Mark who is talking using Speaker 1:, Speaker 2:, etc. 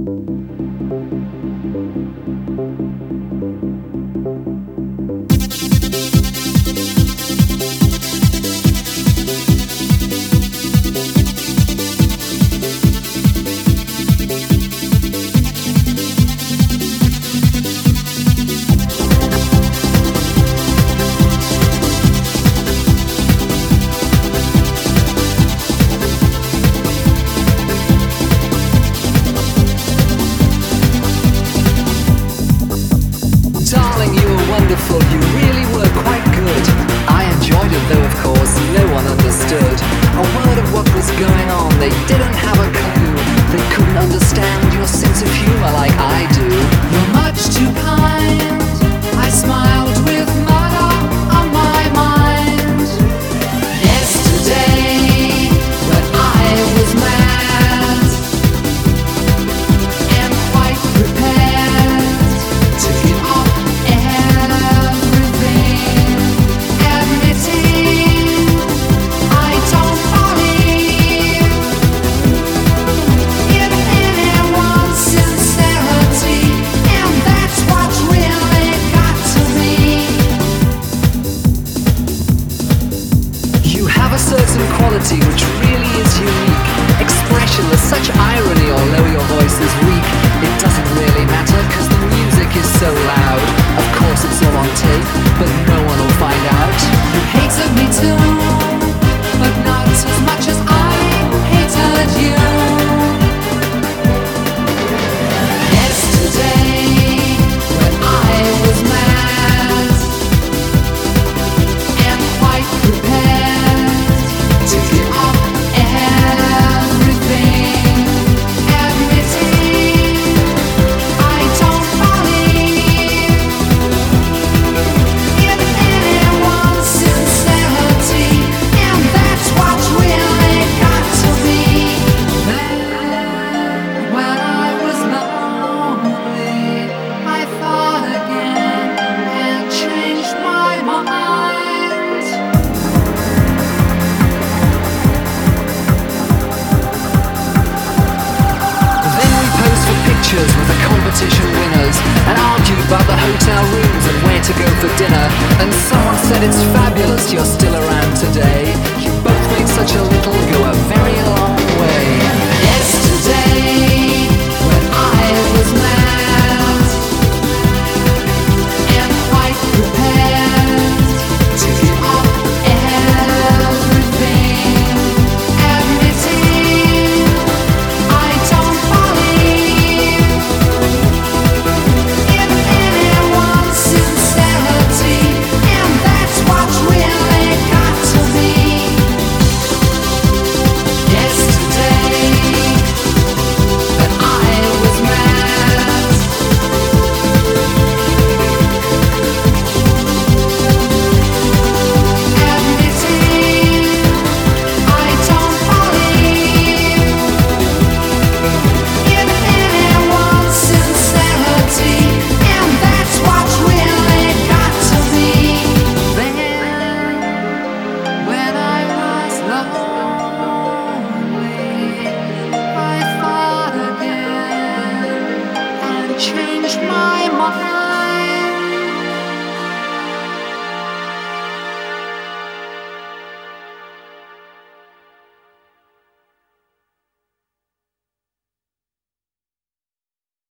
Speaker 1: Wonderful, you really were quite good. I enjoyed it though, of course, no one understood a word of what was going on. They didn't have a clue. They couldn't understand your sense of humor like I do.
Speaker 2: You're much too kind. I smiled with murder on my mind. Yesterday, when I was mad and quite prepared to give up
Speaker 1: certain quality which really is unique. Expressionless, such irony, although your voice is weak. It doesn't really matter, cause the music is so loud. Of course it's all on tape, but no one will find out.
Speaker 2: You hated me too, but not as much as I hated you. Yesterday, when I was mad and quite prepared to give up everything, admitting I don't believe in anyone's sincerity, and that's what really got to me. Then, when I was lonely, I thought again and changed my mind.
Speaker 1: Pictures with the competition winners and argued about the hotel rooms and where to go for dinner. And someone said it's fabulous you're still around today. You both made such a little go a very long